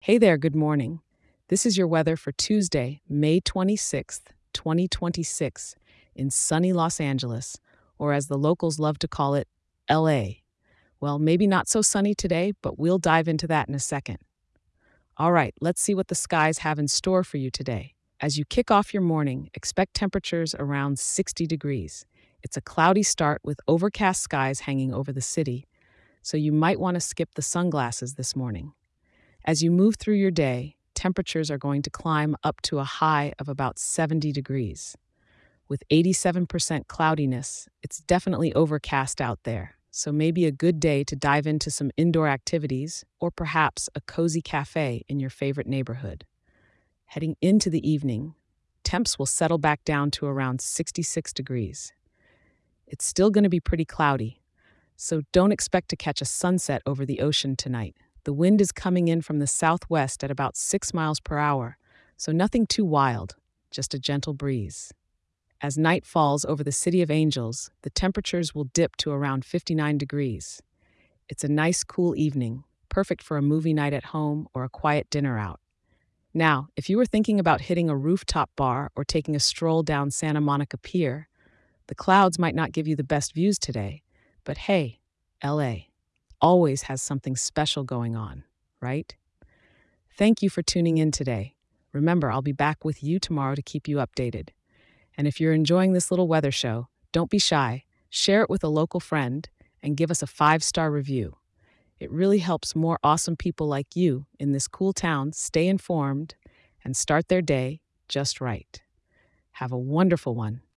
Hey there, good morning. This is your weather for Tuesday, May 26th, 2026, in sunny Los Angeles, or as the locals love to call it, LA. Well, maybe not so sunny today, but we'll dive into that in a second. All right, let's see what the skies have in store for you today. As you kick off your morning, expect temperatures around 60 degrees. It's a cloudy start with overcast skies hanging over the city, so you might want to skip the sunglasses this morning. As you move through your day, temperatures are going to climb up to a high of about 70 degrees. With 87% cloudiness, it's definitely overcast out there, so maybe a good day to dive into some indoor activities or perhaps a cozy cafe in your favorite neighborhood. Heading into the evening, temps will settle back down to around 66 degrees. It's still going to be pretty cloudy, so don't expect to catch a sunset over the ocean tonight. The wind is coming in from the southwest at about 6 miles per hour, so nothing too wild, just a gentle breeze. As night falls over the City of Angels, the temperatures will dip to around 59 degrees. It's a nice, cool evening, perfect for a movie night at home or a quiet dinner out. Now, if you were thinking about hitting a rooftop bar or taking a stroll down Santa Monica Pier, the clouds might not give you the best views today, but hey, LA always has something special going on, right? Thank you for tuning in today. Remember, I'll be back with you tomorrow to keep you updated. And if you're enjoying this little weather show, don't be shy. Share it with a local friend and give us a 5-star review. It really helps more awesome people like you in this cool town stay informed and start their day just right. Have a wonderful one.